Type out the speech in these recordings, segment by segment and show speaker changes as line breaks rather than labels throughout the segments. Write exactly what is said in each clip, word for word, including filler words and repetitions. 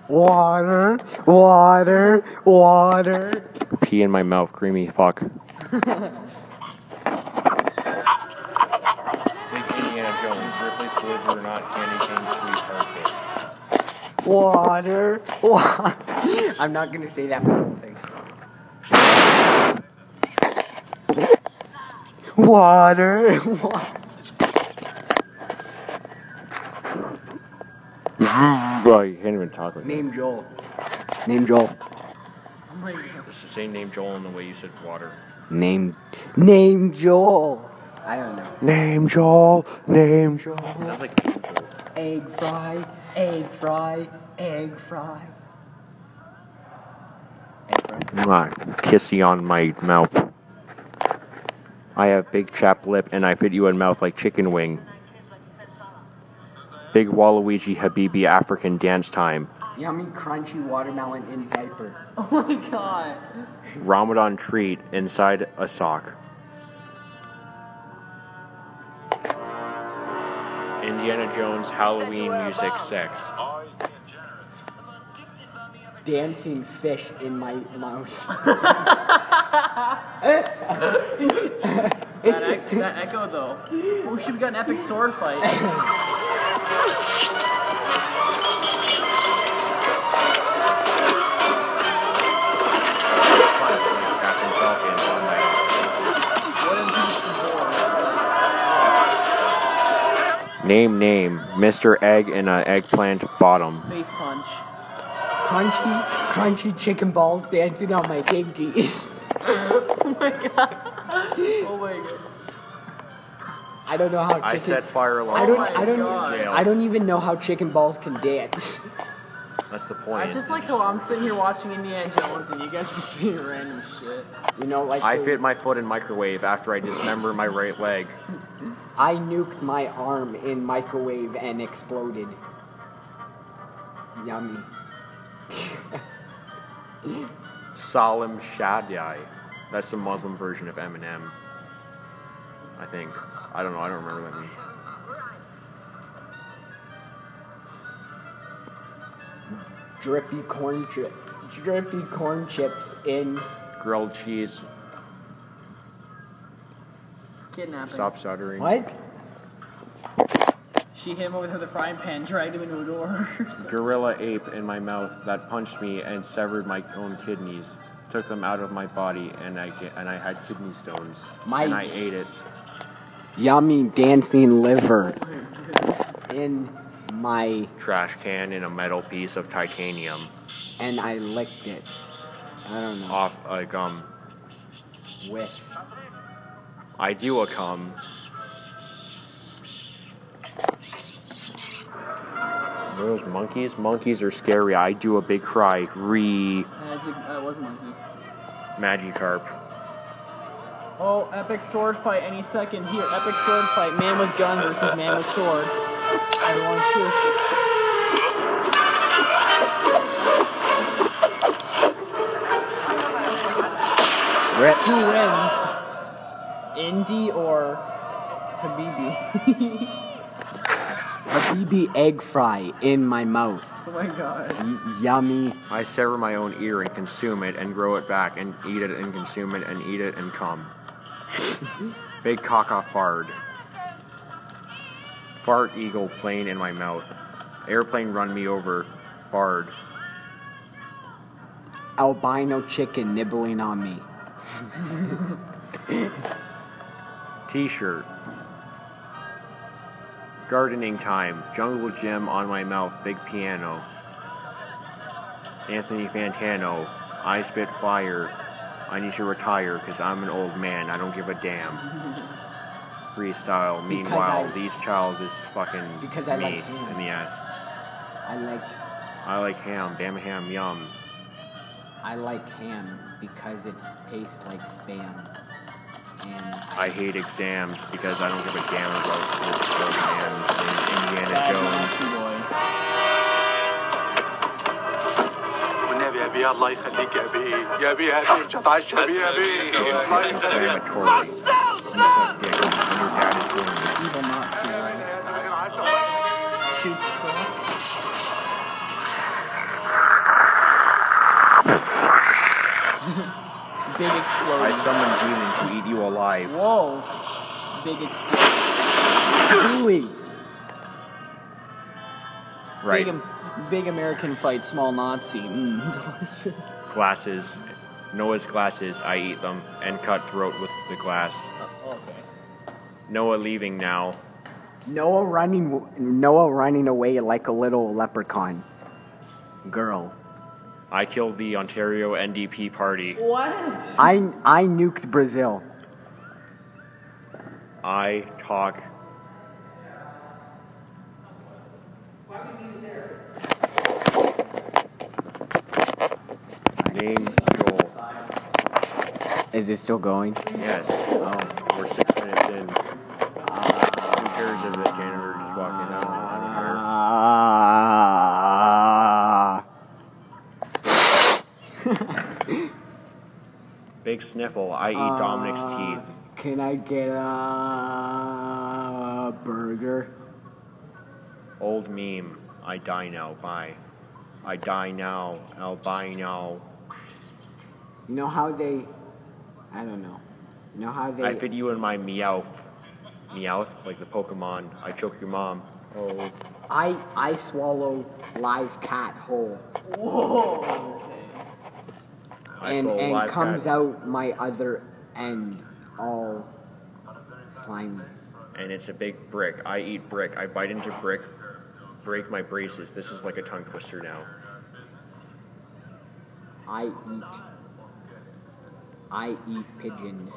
Water, water, water.
Pee in my mouth, creamy fuck. Big Indiana Jones, Ripley's Deliver or Not Candy Cane Sweet Parfait.
Water, water. I'm not gonna say that whole thing. Water, water.
Oh, you can't even talk like
Name Joel. Name Joel.
Oh my god.
Just say name Joel in the way you said water.
Name, name Joel. I don't know.
Name Joel, name Joel. Sounds like Angel.
Egg fry, egg fry, egg fry. Egg fry.
Mwah, kissy on my mouth. I have big chapped lip and I fit you in mouth like chicken wing. Big Waluigi Habibi African dance time.
Yummy crunchy watermelon in diaper.
Oh my god.
Ramadan treat inside a sock. Indiana Jones Halloween music sex.
Dancing fish in my mouth.
That, ec- that echo though. Oh, should we got an epic sword fight?
Name, name, Mister Egg in a eggplant bottom.
Face punch.
Crunchy, crunchy chicken balls dancing on my pinky.
Oh my god. Oh my god.
I don't know how chicken...
I set fire alarm.
I don't,
Oh my
I don't,
God.
I don't even know how chicken balls can dance.
That's the point.
I just like how I'm sitting here watching Indiana Jones and you guys just saying random shit.
You know, like...
I
the-
fit my foot in microwave after I dismember my right leg.
I nuked my arm in microwave and exploded. Yummy.
Salim Shaddai. That's the Muslim version of Eminem. I think. I don't know. I don't remember that one.
Drippy corn chip, drippy corn chips in...
Grilled cheese.
Kidnapping.
Stop stuttering.
What?
She hit him with the frying pan, dragged him into a door.
Gorilla ape in my mouth that punched me and severed my own kidneys. Took them out of my body and I ge- and I had kidney stones.
My-
And I ate it.
Yummy dancing liver in my...
Trash can in a metal piece of titanium.
And I licked it. I don't know.
Off a gum.
With...
I do a cum. Those monkeys? Monkeys are scary. I do a big cry. Re
Magic, uh, it was a monkey.
Magikarp.
Oh, epic sword fight any second. Here, epic sword fight. Man with gun versus man with sword. Everyone shoot.
Rip.
Who win? Indy or Habibi?
Habibi egg fry in my mouth.
Oh my god.
Y- yummy.
I sever my own ear and consume it and grow it back and eat it and consume it and eat it and cum. Big caca fart. Fart eagle plane in my mouth. Airplane run me over. Fart.
Albino chicken nibbling on me.
T-shirt. Gardening time. Jungle gym on my mouth. Big piano. Anthony Fantano. I spit fire. I need to retire because I'm an old man. I don't give a damn. Freestyle. Meanwhile,
I-
these child is fucking
Because I
me
like ham.
in the ass.
I like
I like ham. Damn ham, yum.
I like ham because it tastes like spam. And
I hate exams because I don't give a damn about this program in Indiana Jones.
والنبي يا بيه الله يخليك يا بيه يا بيه هاتي تتعشى بيه يا بيه الله يخليك
Inflammatory. You suck dick and your dad is doing it.
Evil Nazi. Shoots truck. Big
I
explosion.
summon demons to eat you alive.
Whoa. Big explosion.
Julie.
Right.
Big, big American fight, small Nazi. Mm, delicious.
Glasses. Noah's glasses, I eat them and cut throat with the glass.
Okay.
Noah leaving now.
Noah running, Noah running away like a little leprechaun. Girl.
I killed the Ontario N D P party.
What?
I I nuked Brazil.
I talk. Name Joel.
Is it still going?
Yes. Oh, we're six minutes in. Who cares if the janitor just walked in? I don't, I don't care.
Ah.
Big sniffle. I eat Dominic's teeth.
Can I get a burger?
Old meme. I die now. Bye. I die now. I'll buy now.
You know how they? I don't know. You know how they?
I fit you in my Meowth. Meowth, like the Pokemon. I choke your mom. Oh.
I I swallow live cat whole.
Whoa.
I
and
swallow
and
live
comes
cat.
out my other end all slimy.
And it's a big brick. I eat brick. I bite into brick. Break my braces. This is like a tongue twister now.
I eat. I eat pigeons.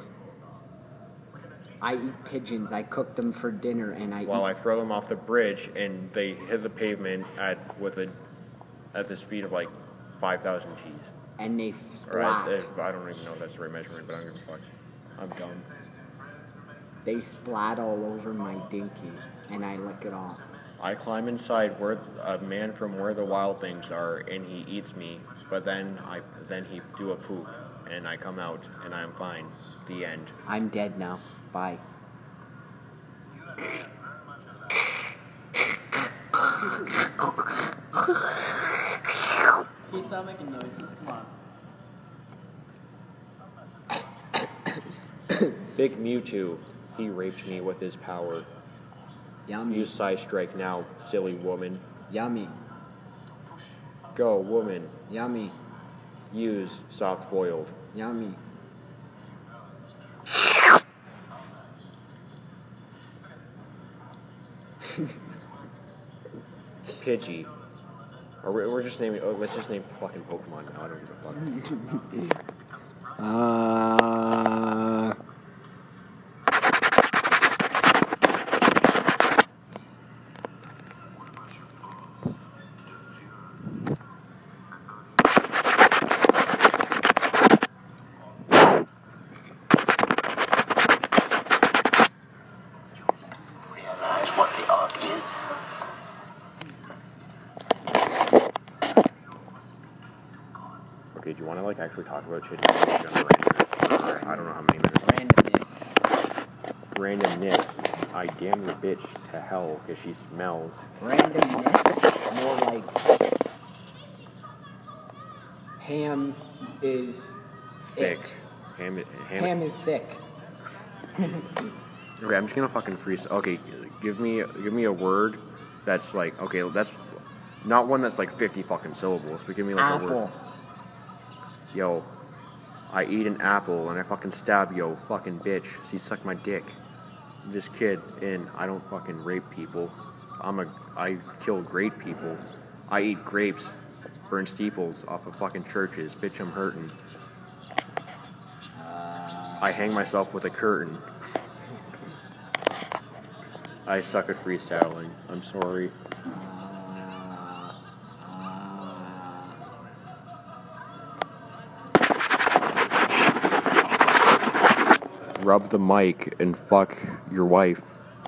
I eat pigeons. I cook them for dinner, and I
While
eat.
I throw them off the bridge, and they hit the pavement at with a at the speed of like five thousand G's.
And they
Or as,
splat.
if, I don't even know if that's the right measurement, but I'm gonna fuck. I'm dumb.
They splat all over my dinky, and I lick it off.
I climb inside where a man from where the wild things are, and he eats me. But then I then he do a poop, and I come out, and I'm fine. The end.
I'm dead now. Bye.
Can you stop making noises? Come on.
Big Mewtwo. He raped me with his power.
Yummy.
Use Psy Strike now, silly woman.
Yummy.
Go, woman.
Yummy.
Use soft boiled.
Yummy.
Pidgey. Or we're, we're just naming. Oh, let's just name fucking Pokemon now. I don't give a fuck.
Uh.
Realize what the art is.
Okay, do you want to like actually talk about shit? Randomness. I don't know how many minutes.
Randomness.
Randomness. I damn the bitch to hell because she smells.
Randomness. More like. Ham is.
Thick.
It.
Ham, ham,
Ham is thick.
Okay, I'm just gonna fucking freestyle. Okay, give me give me a word that's like okay, that's not one that's like fifty fucking syllables, but give me like a word.
Apple.
Yo, I eat an apple and I fucking stab yo fucking bitch. See, suck my dick. I'm just kid, and I don't fucking rape people. I'm a I kill great people. I eat grapes, burn steeples off of fucking churches. Bitch, I'm hurting. I hang myself with a curtain. I suck at freestyling. I'm sorry. Rub the mic and fuck your wife.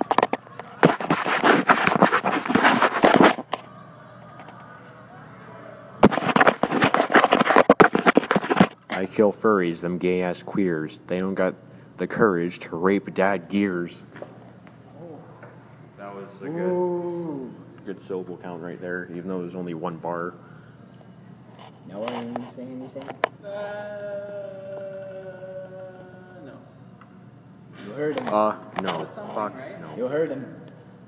I kill furries, them gay ass queers. They don't got the courage to rape dad gears. That was a good, good syllable count right there, even though it was only one bar.
No one say anything?
Uh...
You heard him.
Uh, no.
something,
Fuck,
right?
no.
You heard him.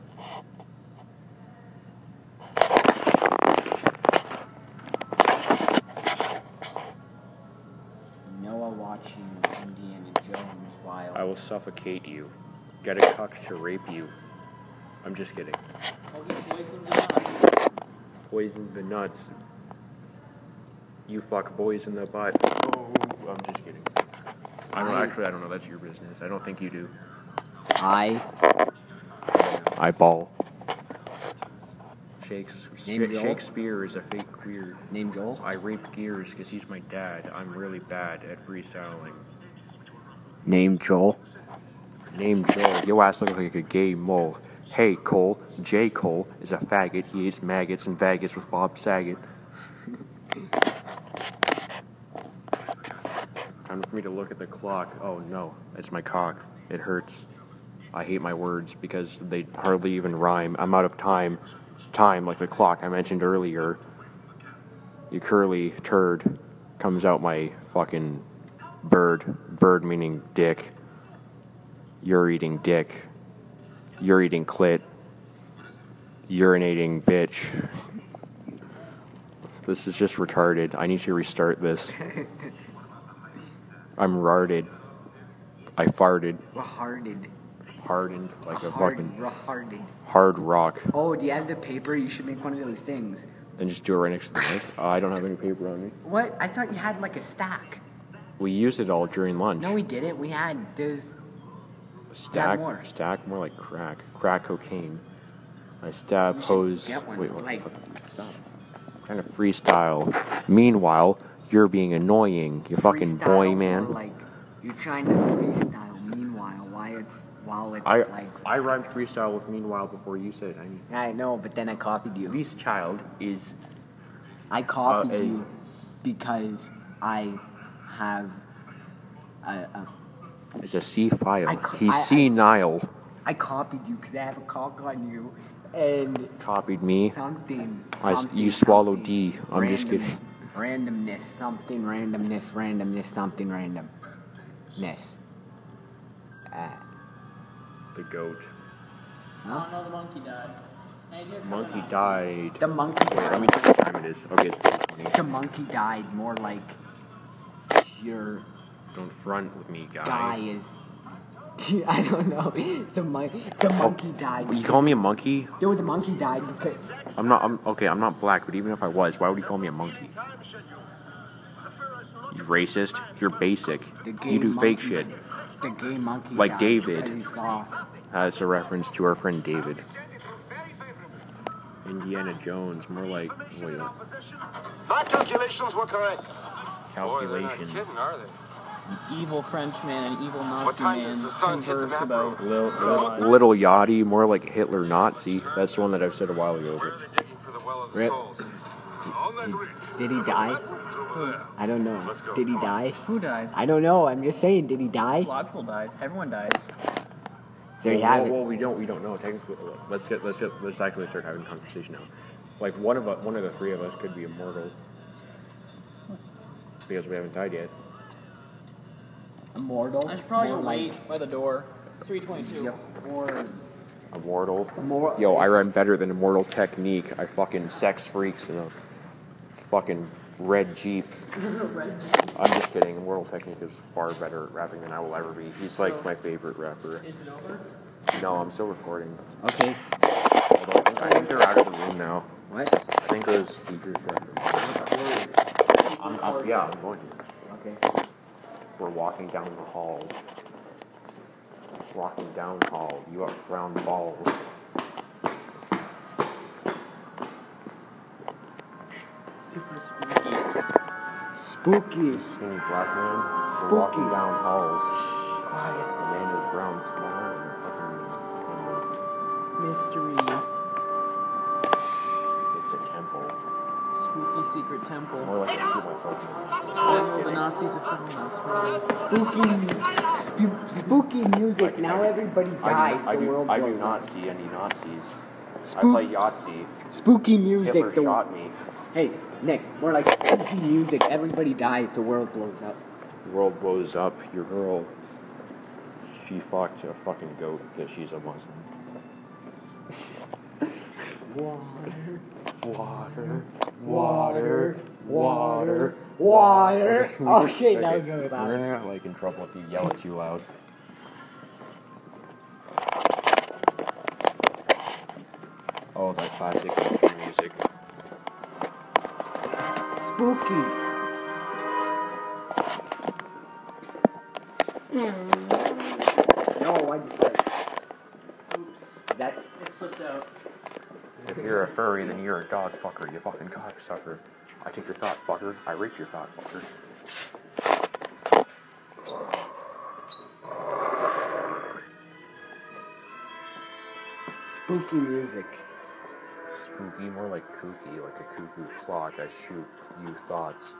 Noah watching Indiana Jones while.
I will suffocate you. Get a cuck to rape you. I'm just kidding.
Oh, he poisoned the nuts.
Poisons the nuts. You fuck boys in the butt. Oh, I'm just kidding. I don't
I-
actually. I don't know. That's your business. I don't think you do.
I
Eyeball. Shakes,
Name Joel?
Shakespeare is a fake queer.
name Joel.
I rape gears because he's my dad. I'm really bad at freestyling.
Name Joel.
Name Joel. Yo ass look like a gay mole. Hey Cole. J. Cole is a faggot. He eats maggots in Vegas with Bob Saget. Time for me to look at the clock. Oh no, it's my cock. It hurts. I hate my words because they hardly even rhyme. I'm out of time. Time, like the clock I mentioned earlier. You curly turd comes out my fucking bird. Bird meaning dick. You're eating dick. You're eating clit. Urinating bitch. This is just retarded. I need to restart this. I'm rarded. I farted.
Retarded.
Hardened like a
Hard,
fucking
retarded.
hard rock.
Oh, do you have the paper? You should make one of those things.
And just do it right next to the mic. Uh, I don't have any paper on me.
What? I thought you had like a stack.
We used it all during lunch.
No, we didn't. We had those.
Stack,
more.
stack, more like crack. Crack cocaine. I stab,
You should
hose.
get one,
Wait, what
like-
the fuck? Stop. I'm trying to freestyle. Meanwhile, you're being annoying. You fucking
freestyle
boy,
or,
man.
Like you're trying to freestyle. Meanwhile, why it's while it's
I
like.
I rhymed freestyle with meanwhile before you said it. I mean,
I know, but then I copied you.
this child is
I copied
Uh, is-
you because I have a, a
is a C file.
I co-
He's
I- I-
senile.
I copied you because I have a cock on you, and
Copied me.
something.
I s-
something
you swallow
something,
D. I'm just
random-
kidding.
Randomness, something randomness, randomness, something randomness. Uh,
The goat.
Oh no, the monkey died. Hey, here,
Monkey
come on.
died.
the monkey
Wait, let
died.
me check what time it is. Okay, it's three twenty.
The monkey died. More like your
Don't front with me, guy.
guy is. I don't know. The mon- the monkey died.
You call me a monkey?
There was a monkey died because
I'm not. I'm okay. I'm not black, but even if I was, why would you call me a monkey? You racist. You're basic.
the gay
You do
monkey,
fake shit.
The gay monkey
Like
died
David.
because he saw.
That's a reference to our friend David. Indiana Jones, more like wait,
My calculations were correct.
calculations.
are they?
Evil Frenchman and evil
What
Nazi
time
man
does the sun hit the
converse
map
about.
Little,
God.
little, little Yachty, more like Hitler Nazi. That's the one that I've said a while ago.
Where are they digging for the well of the
Rip.
souls? On that ridge.
Did he die?
Over there.
I don't know. Did he die?
Who died?
I don't know. I'm just saying. Did he die?
A lot of people died. Everyone dies.
There you
well,
have
well,
it.
well, we don't. We don't know. Technically, let's get. Let's get. Let's actually start having a conversation now. Like one of us, one of the three of us could be immortal because we haven't died yet.
Immortal.
I should probably
More
go
like-
wait by the door. It's three twenty-two.
Yep. Or
Immortal.
more.
Yo, I rhyme better than Immortal Technique. I fucking sex freaks in a fucking red Jeep. I'm just kidding. Immortal Technique is far better at rapping than I will ever be. He's like my favorite rapper.
Is it over?
No, I'm still recording.
Okay.
Although I think, I think they're out of the room now.
What?
I think those speakers are out of the room. I'm, I'm, yeah, I'm going to.
Okay.
We're walking down the hall. Walking down hall. You have brown balls.
Super spooky.
Spooky.
Skinny black man. We're
Spooky.
walking down halls.
Quiet.
The man is brown, small, and fucking.
Mystery.
It's a temple.
Spooky secret temple.
More like I shoot myself in the
Oh, the Nazis have found us. Really?
Spooky. Sp- spooky music. Now everybody
I,
died.
I,
the
do,
world
I do
blows
not
up.
see any Nazis. I
Spook-
play Yahtzee.
Spooky music.
Hitler
the
shot me.
Hey, Nick. More like spooky music. Everybody dies. The world blows up.
The world blows up. Your girl She fucked a fucking goat because she's a Muslim.
Water,
Water,
water, water, water. Okay, that was really
We're
loud.
gonna get like in trouble if you yell it too loud. Oh, that classic country music.
Spooky. No, I just like
Oops.
that.
It slipped out.
If you're a furry, then you're a dog fucker, you fucking cocksucker. I take your thought, fucker. I rape your thought, fucker.
Spooky music.
Spooky, more like kooky, like a cuckoo clock. I shoot you thoughts.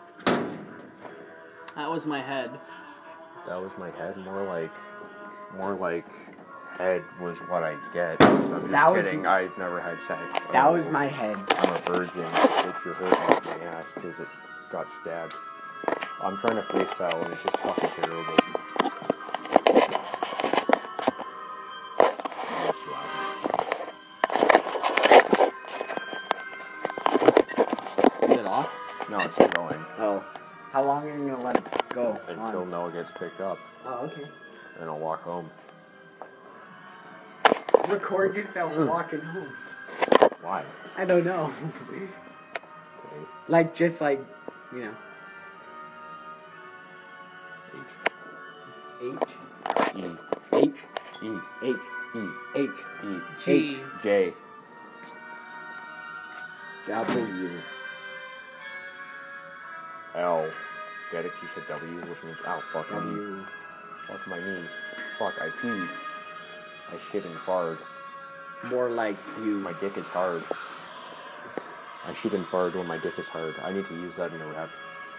That was my head.
That was my head. More like, more like, head was what I get. I'm just
That was-
kidding. I've never had sex.
That
Oh,
was my head.
I'm a virgin. It's your hurt off my ass because it got stabbed. I'm trying to freestyle and it's just fucking terrible. That's loud.
Is it off?
No, it's still going
Oh. How long are you gonna let it go?
until
on?
Noah gets picked up,
Oh, okay.
and I'll walk home.
Record yourself walking home.
Why?
I don't know.
Okay.
Like, just like, you know.
H
H.
E
H.
E
H.
E
H.
E
G.
J
W.
L. Get it? You said W, which means ow, fuck my knee.
W.
Fuck my knee. Fuck, I peed. I shit and fart.
More like you.
My dick is hard. I shit and fart when my dick is hard. I need to use that in a rap.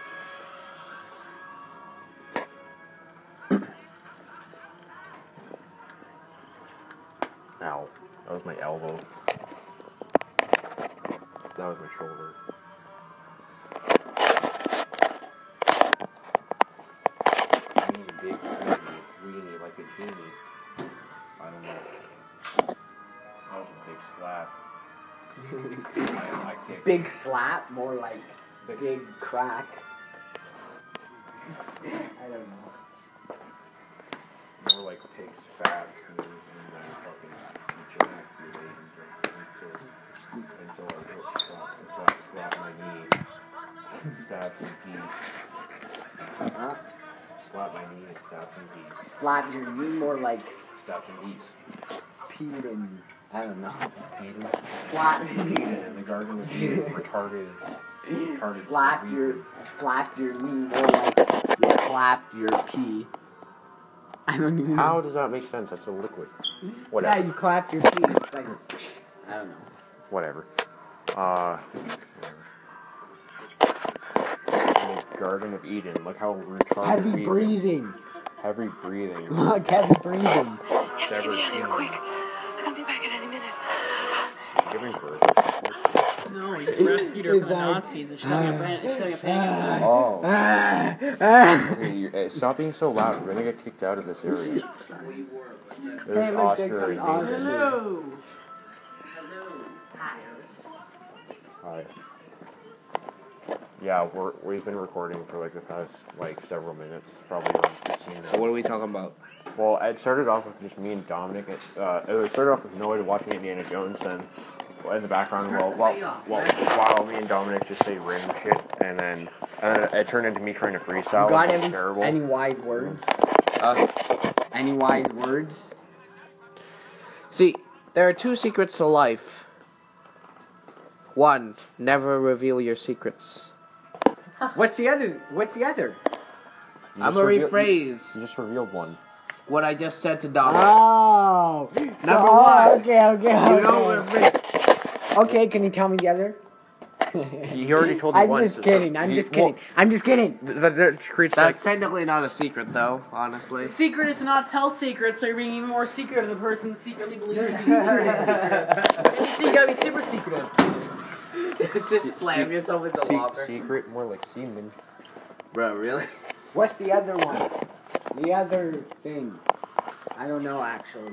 Ow. That was my elbow. That was my shoulder. I need a big weenie, weenie like a genie. I don't know. That was a big slap. I, I kicked.
Big slap, more like
Big-
big crack. I don't know.
More like pig's fat, and then fucking jack your lady until, until I hit slap, until I slap my knee, stab some geese,
Huh?
slap my knee and stab some geese,
Slap your knee, more like
stab some geese.
peed. I don't know.
Eden,
Slap.
Eden in the Garden of Eden, retarded, retarded.
Slap
sweet.
your, slap your knee, more like you clapped your pee. I don't even know.
How does that make sense? That's a liquid. Whatever.
Yeah, you clapped your pee. It's like, I don't know.
Whatever. Uh, in the Garden of Eden. Look how retarded.
Heavy
we've been.
breathing.
Heavy breathing.
Look, heavy breathing.
You have to get
Severed
me out of here
human.
quick. I'm gonna be back in any minute.
Giving birth.
No, he just rescued her
It's
from the
like-
Nazis and she's having a pan- she's having a panic attack.
Oh.
Ah, ah.
Okay, you, uh, stop being so loud. We're gonna get kicked out of this area. There's
Hey, let's take
Oscar
some
and
Oscar.
David.
Hello.
Hi. Yeah, we're, we've been recording for like the past like several minutes, probably around fifteen.
So what are we talking about?
Well, it started off with just me and Dominic. Uh, it started off with Noah watching Indiana Jones, and in the background, while while, while, while me and Dominic just say random shit, and then and then it turned into me trying to freestyle.
You got
which was
any,
terrible.
any wide words?
Uh,
Any wide words?
see, there are two secrets to life. One, never reveal your secrets.
What's the other? What's the other?
You
I'm
just
gonna
reveal-
rephrase
You just revealed one.
what I just said to Dominic.
Oh. So,
Number
oh,
one.
Okay, okay, okay.
You don't rephrase.
Okay, can you tell me the other?
He he already told you
I'm
once.
just kidding. I'm
he-
just kidding. I'm just kidding.
Well, that, that creates like
That's technically not a secret, though. Honestly.
The secret is to not tell secrets, so you're being even more secretive than the person secretly believes you're being secretive. Maybe so you gotta be super secretive.
Just slam yourself in the
se-
water.
secret, more like semen.
Bro, really?
What's the other one? The other thing. I don't know actually.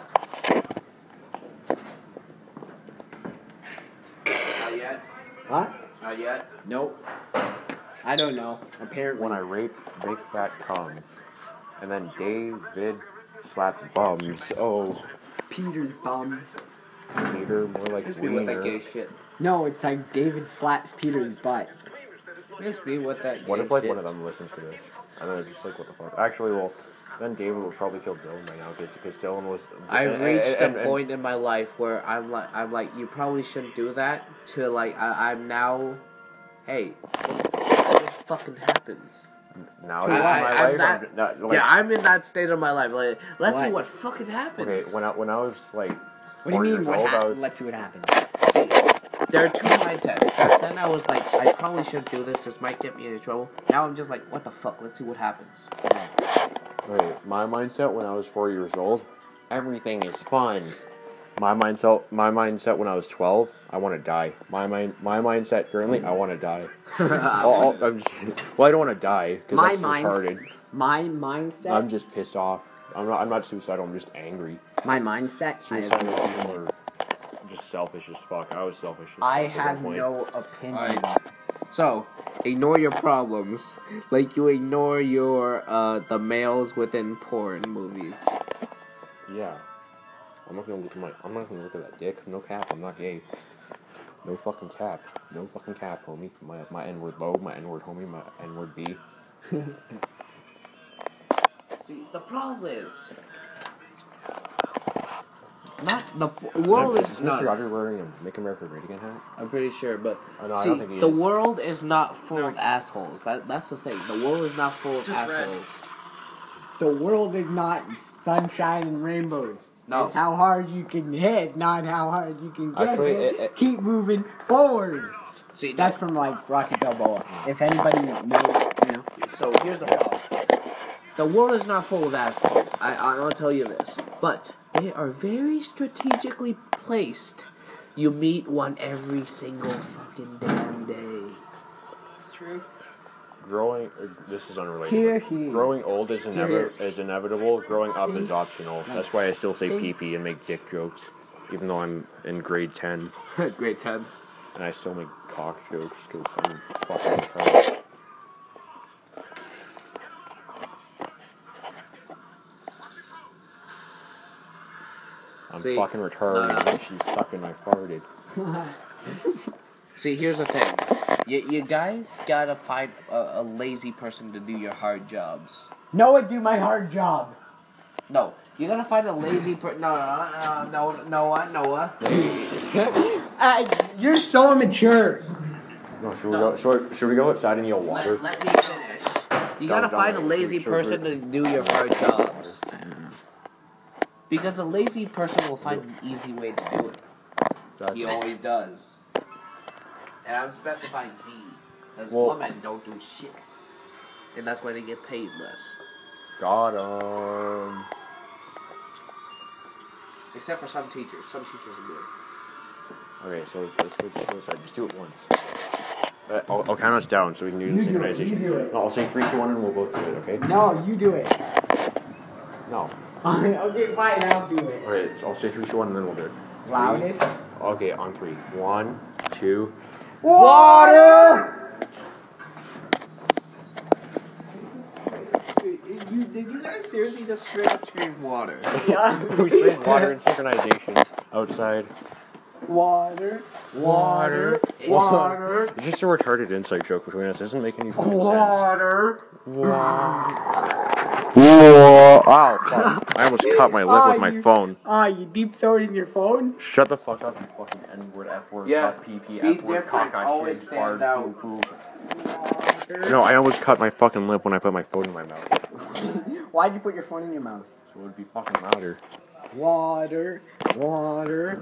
Not yet.
What?
Not yet.
Nope. I don't know. Apparently.
When I rape big fat cum, and then David slaps bums. Oh,
Peter's bum.
Peter, more like
Miss me with that gay
wiener.
shit.
No, it's like David slaps Peter's butt.
Miss me with that gay
What if like
shit.
one of them listens to this? And then it's just like, what the fuck? Actually, well, then David would probably kill Dylan right now because Dylan was.
I've
and-
reached
and-
a
and-
point in my life where I'm like, I'm like, you probably shouldn't do that. To like, I, I'm now, hey, what fucking happens?
Now
I-
in my
I- I'm
life,
not-
I'm, not, like,
yeah, I'm in that state of my life. Like, let's see
What?
what fucking happens.
okay. When I when I was like
What do you
four
mean?
years
What
old, I
happened?
was
Let's see what happens.
See, there are two mindsets. Back then I was like, I probably shouldn't do this. This might get me into trouble. Now I'm just like, what the fuck? Let's see what happens.
okay. My mindset when I was four years old, everything is fun. My mindset, my mindset when I was twelve, I want to die. My mind, my mindset currently, I want to die. I'll- I'll- I'm just- well, I don't want to die because
My
that's
mind-
retarded.
My mindset.
I'm just pissed off. I'm not. I'm not suicidal. I'm just angry.
my mindset. I
Suicidal
have,
people are just selfish as fuck. I was selfish as
I
fuck at
have
one point.
no opinion.
Alright. So, ignore your problems, like you ignore your uh the males within porn movies.
Yeah. I'm not gonna look at my. I'm not gonna look at that dick. No cap. I'm not gay. No fucking cap. No fucking cap, homie. My my N word low. My N word homie. My N word B.
See, the problem is not the f- world is
Is
not.
Mister Rogers wearing a "Make America Great Again" hat?
I'm pretty sure, but
Oh, no, I
see,
don't think he
the
is.
world is not full of assholes. That that's the thing. The world is not full of assholes.
The world is not sunshine and rainbows.
No.
It's how hard you can hit, not how hard you can get
Actually,
hit.
it- it-
Keep moving forward.
See,
That's from like Rocky Balboa. If anybody knows, you know.
so here's the problem. The world is not full of assholes. I I'll tell you this, but they are very strategically placed. You meet one every single fucking damn day.
It's true.
Growing. Uh, this is unrelated.
Here,
but
here.
Growing old is,
Here.
inevi- is inevitable. Growing up is optional. That's why I still say
Think-
pee pee and make dick jokes, even though I'm in grade ten.
Great Ted.
And I still make cock jokes because I'm fucking retarded. I'm
See,
fucking retarded.
no, no.
She's sucking my farted.
See, here's the thing. You, you guys gotta find a, a lazy person to do your hard jobs.
Noah, do my hard job.
No, you gotta find a lazy person. No, no, no, no, Noah, Noah.
Uh, you're so immature.
No, should we
No.
go? Should, we- should we go outside and yell water?
Let, let me finish. You gotta
Don't- don't
find a
wait.
lazy
Should-
person to do your hard jobs. Because a lazy person will find an easy way to do it.
Exactly.
He always does. And I'm specifying me. Because
Well-
women don't do shit. And that's why they get paid less.
Got him.
Except for some teachers. Some teachers are good.
Okay, so let's go to the side. Just do it once. Uh, I'll, I'll count us down so we can do the
You do it,
synchronization.
you do it.
No, I'll say three, two, one, and we'll both do it. Okay?
No, you do it.
No.
Okay, fine, I'll do it.
Okay, so I'll say three, two, one, and then we'll do it. Three.
Loudest.
Okay, on three. One, two.
Water!
You, did you guys seriously just straight up scream water?
We say water and synchronization outside.
Water. Water. Water.
It's just a retarded inside joke between us. It doesn't make any fucking sense.
Water.
Ow, fuck. I almost cut my lip
Ah,
with my
you-
phone.
Ah, you deep throated your phone?
Shut the fuck up, you fucking N-word, F-word,
Yeah,
fuck, P P,
be
F-word,
different,
cock,
always
shit,
stand
fart,
out.
poo, poo. No, I almost cut my fucking lip when I put my phone in my mouth.
Why'd you put your phone in your mouth?
So it would be fucking louder.
Water. Water.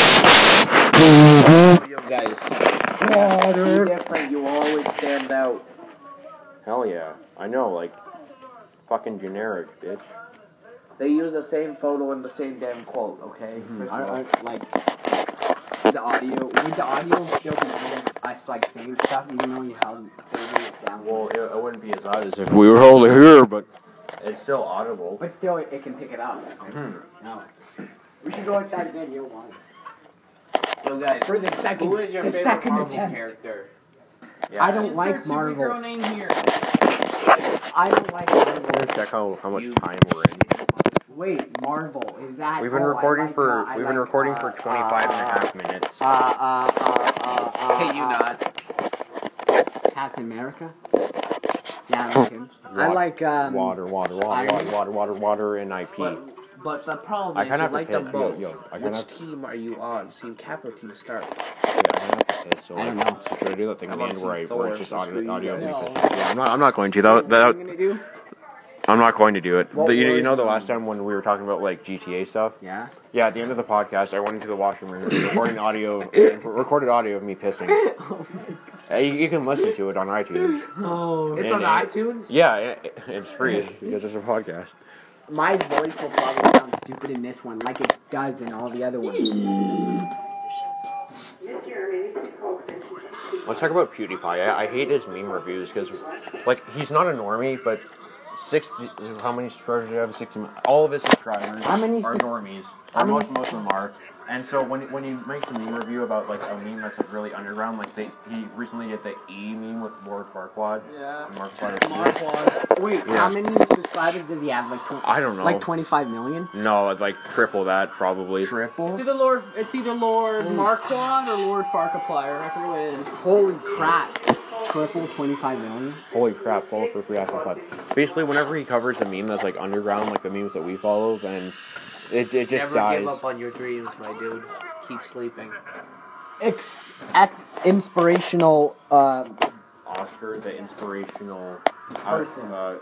Yo, guys.
Water.
Be different. You always stand out.
Hell yeah. I know, like, fucking generic, bitch.
They use the same photo and the same damn quote, okay? First
I,
of all.
I, like, the audio, would the audio still be good? Us, like, saying stuff, even though you held saying it down?
Well, it, it wouldn't be as odd as if we were over here, but It's still audible.
But still, it, it can pick it up.
Mm-hmm.
No. We should go outside again. You'll want it.
Yo, guys,
For the second,
who is your
the
favorite
second
Marvel
attempt.
character?
Yeah.
I don't
Insert
like
superhero
Marvel.
name here.
I don't like Marvel.
I'm gonna check how, how much
You-
time we're in.
Wait, Marvel is that?
We've been
oh, I
recording
like,
for
uh, I
we've been
like,
recording
uh,
for twenty-five and a half minutes.
Uh, uh, uh, uh, uh,
Hey, you
uh,
not.
Captain America. Yeah, I like him. I
Wa-
like um.
water, water, water,
Iron
water,
Man.
water, water, water, and I P.
But, but the problem
I
is
kinda
you
have to
like
pick-
them
yo,
both.
yo, I kinda
Which
have to-
team are you on? Team Cap or Team Stark?
Yeah, I'm gonna have to piss. So
I
like,
don't know.
so should I do that thing at
I'm
the
on
end where, I,
Team
where
Thor,
it's just
so screw
audio?
you
audio
guys.
because- yeah, I'm not. I'm not going to. That,
What
that,
are you gonna do?
I'm not going to do it.
What
The- you, know,
were
you know the
you
last
doing?
time when we were talking about like G T A stuff?
Yeah.
Yeah, at the end of the podcast, I went into the washroom and recording audio, recorded audio of me pissing. Uh, you, you can listen to it on iTunes.
Oh.
It's
And
on
it-
iTunes?
Yeah, it, it's free because it's a podcast.
My voice will probably sound stupid in this one, like it does in all the other ones.
Let's talk about PewDiePie. I, I hate his meme reviews because, like, he's not a normie, but sixty. How many subscribers do you have? Sixty. All of his subscribers
How many
are
sub-
normies.
how
Or
many
most most of them are. And so when when he makes a meme review about like a meme that's like really underground, like they he recently did the E meme with Lord Farquaad.
Yeah.
And Markiplier.
Marquand.
Wait,
Yeah.
how many subscribers does he have? Like, tw-
I don't know.
like twenty-five million?
No, like triple that probably.
Triple?
It's either Lord. It's either Lord Marquand or Lord Farquaad. I forget what it is.
Holy crap. Triple twenty-five million?
Holy crap! Follow for free after pod. Basically, whenever he covers a meme that's like underground, like the memes that we follow, then it it just
Never
dies.
give up on your dreams, my dude. Keep sleeping.
Ex- ex- inspirational, uh,
Oscar, the inspirational
Person.
Uh,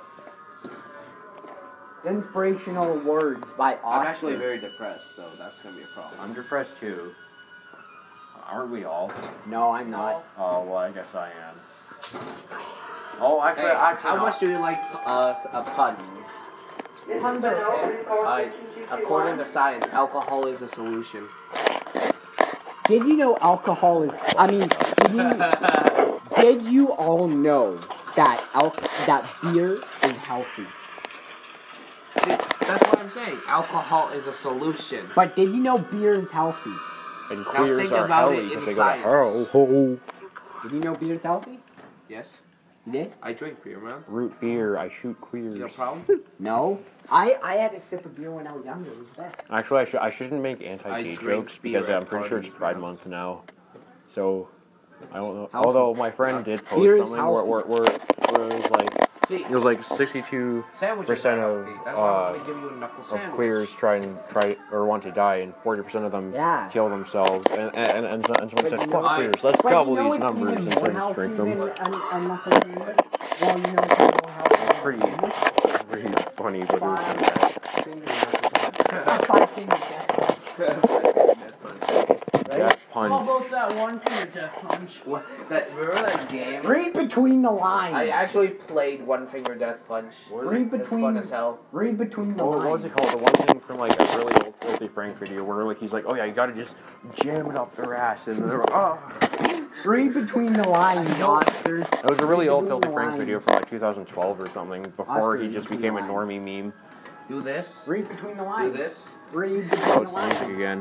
inspirational words by Oscar.
I'm actually very depressed, so that's gonna be a problem.
I'm depressed too. Aren't we all?
No, I'm not.
Oh well, I guess I am. Oh, actually,
Hey,
actually,
how
no.
much do you like uh, s- uh, puns?
Puns are okay.
I, according to science, alcohol is a solution.
Did you know alcohol is? I mean, did you, did you all know that al- that beer is healthy?
See, that's what I'm saying. Alcohol is a solution.
But did you know beer is healthy?
And
Now
queers
think
are
about
helly
it
because
in
they go to
science.
hell. Ho.
Did you know beer is healthy?
Yes,
You did?
I drink beer, man.
Root beer. I shoot queers.
You got a problem?
No. I I had a sip of beer when I was younger. It was best.
Actually, I, sh- I shouldn't make
I
anti-gay
drink
jokes
beer
because
at
I'm pretty sure it's
parties,
Pride
man.
Month now. So, I don't know.
Healthy.
Although my friend did post
Beer is
something where, where, where, where it was like
See,
it was like sixty-two
sandwiches are
percent of
healthy. That's why I'm
uh,
gonna give you a knuckle
of
sandwich.
queers try and try or want to die, and forty percent of them
Yeah.
kill themselves. And and, and, so- and someone
But
said,
you know-
"Fuck queers, let's
But
double
you know
these
it's
numbers
even
and
more
sort of
healthy
drink
than
them."
a, a knuckle sandwich? Well, you know it's more healthy.
It's pretty, pretty funny, but it was pretty bad.
That's five fingers, yes.
Death
How
punch.
about that one finger death punch?
What? That, remember that game?
Read between the lines.
I actually played One Finger Death Punch.
Read
It's
between.
fun as hell.
Read between the
Oh,
lines.
what was it called? The one thing from like a really old Filthy Frank video where like he's like, "Oh yeah, you gotta just jam it up their ass," and they're like, "Oh."
Read between the lines, Oscar.
It was a really old
Between
Filthy
the
Frank
lines.
video from like two thousand twelve or something before
Oscar,
he
read
just
between
became
the
a normie meme.
Do this.
Read between the
Do
lines.
this.
Read between
Oh,
the
it's the music
lines.
again.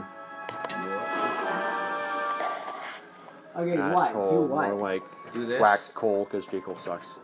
Okay, what? Do
Asshole,
what?
more like
Do this.
Black Cole because J. Cole sucks.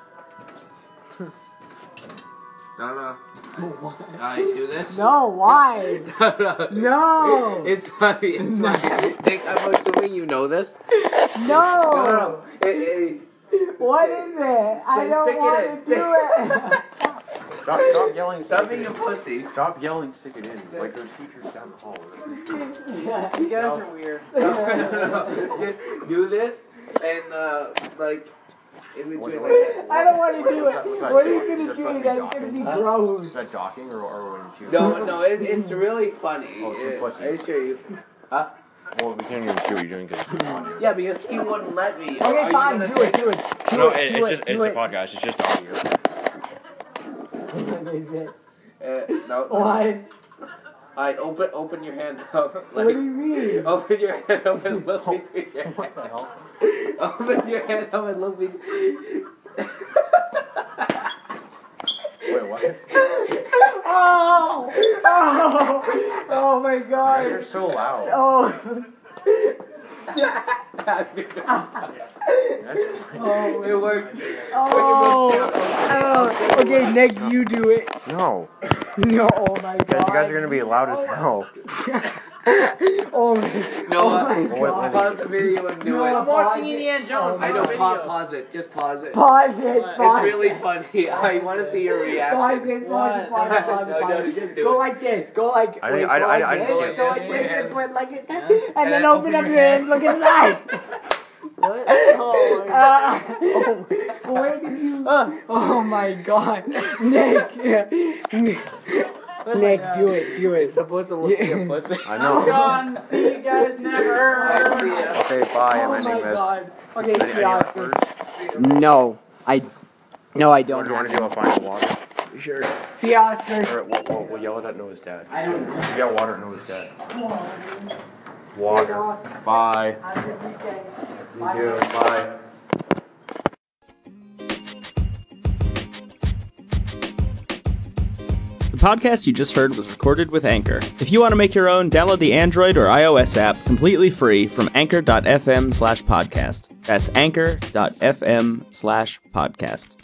No, no. Alright, do this.
No, why?
No, no.
No.
It's funny. It's funny. Nick, I'm assuming you know this.
No.
No, no, no. Hey, hey,
What
stick-
is it? I
stick-
don't
stick it
want
in,
to
stick-
do it.
Stop, stop yelling.
Stop
stick
being
it
a
in.
pussy.
Stop yelling. Stick it in. Like there's teachers down the hall.
You guys are weird.
Do- Do this and uh, like in between like
I don't want to do it.
What's that?
What are you gonna
Just
do?
supposed to be
That's gonna be
docking?
gross.
Is that docking or, or when you choose?
no, no. It, it's really funny.
Oh, it's
It-
pussy.
I assure you. Huh?
Well, we can't even see what you're doing because it's too funny.
Yeah, because he wouldn't let me. Are
Okay,
you
fine.
gonna
Do it.
take-
Do it. Do
No,
it.
it,
do
it's
it,
just
do
it's a
it.
podcast. It's just audio.
Uh, no.
What?
Alright, open open your hand up.
What do you mean?
Open your hand up and look between your hands.
What the hell?
Open your hand up and look between.
Wait, what?
Oh, oh, oh my God!
You're so loud.
Oh,
That's
oh,
It worked.
oh, oh. Okay, Nick, you do it.
no,
No, oh my God!
because you guys are gonna be loud as hell.
Oh my,
No,
oh
uh,
my
wait,
God!
pause the video and do
No,
it.
I'm watching Indiana Jones.
I
on
know,
video.
pause, pause it. Just pause it.
Pause it.
What?
Pause
It's really
it.
funny. I want to see your
Pause
reaction.
it. Pause it. Pause it. Pause it.
No,
Pause
no,
it.
just do
Go
it.
like this. Go like.
I
wait,
didn't- I-
go
I-
like
I didn't
this.
see it.
Go like
Yes,
this.
yes.
Just went like it.
Yeah.
And
And
then open up your hands. Look at that.
What? Oh my God.
Uh, where did you? Oh my God, Nick. Nick, Nick, do it. Do
It's
it.
supposed to look like a pussy.
I
I'm
know.
done. See you guys never.
I see ya.
Okay, bye. I'm
Oh
ending
my
this.
God. Okay,
Any,
see
any
y'all.
last words?
No, I. No, I
Do
don't.
you want to do a final water?
Sure. See you, Oscar.
Or we'll, we'll, we'll yell it at Noah's dad.
I don't know.
We got water at Noah's dad. Water. Bye.
Have a good weekend.
You too. Bye.
The podcast you just heard was recorded with Anchor. If you want to make your own, download the Android or iOS app completely free from anchor.fm slash podcast. That's anchor.fm slash podcast.